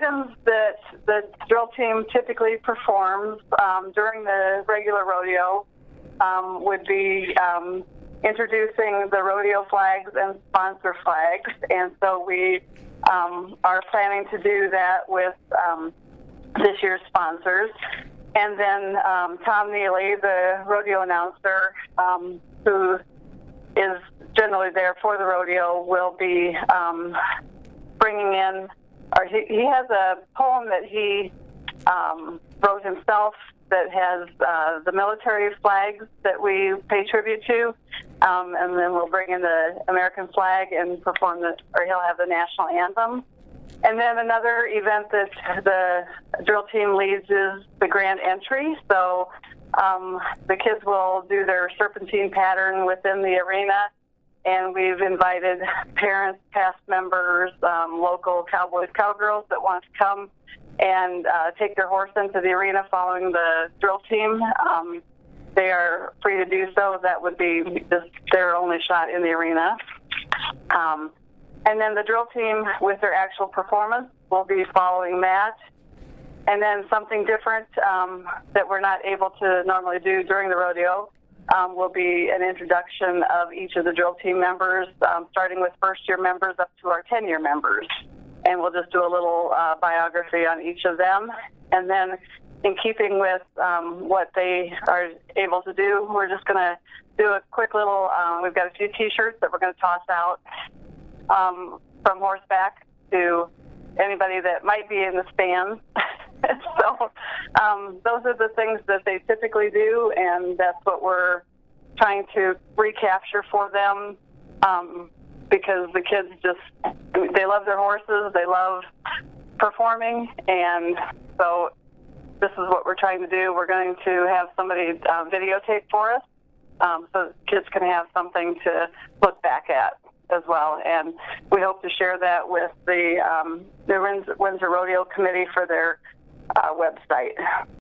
items that the drill team typically performs during the regular rodeo would be introducing the rodeo flags and sponsor flags. And so we are planning to do that with this year's sponsors. And then Tom Neely, the rodeo announcer, who is generally there for the rodeo, will be bringing in, or he has a poem that he wrote himself that has the military flags that we pay tribute to, and then we'll bring in the American flag and perform or he'll have the national anthem. And then another event that the drill team leads is the grand entry. So the kids will do their serpentine pattern within the arena, and we've invited parents, past members, local cowboys, cowgirls that want to come and take their horse into the arena following the drill team. They are free to do so. That would be just their only shot in the arena. And then the drill team, with their actual performance, will be following that. And then something different that we're not able to normally do during the rodeo will be an introduction of each of the drill team members, starting with first-year members up to our 10-year members. And we'll just do a little biography on each of them. And then in keeping with what they are able to do, we're just going to do a quick little, we've got a few T-shirts that we're going to toss out from horseback to anybody that might be in the stands. So those are the things that they typically do, and that's what we're trying to recapture for them, because the kids they love their horses, they love performing, and so this is what we're trying to do. We're going to have somebody videotape for us, so kids can have something to look back at as well. And we hope to share that with the Windsor Rodeo Committee for their website.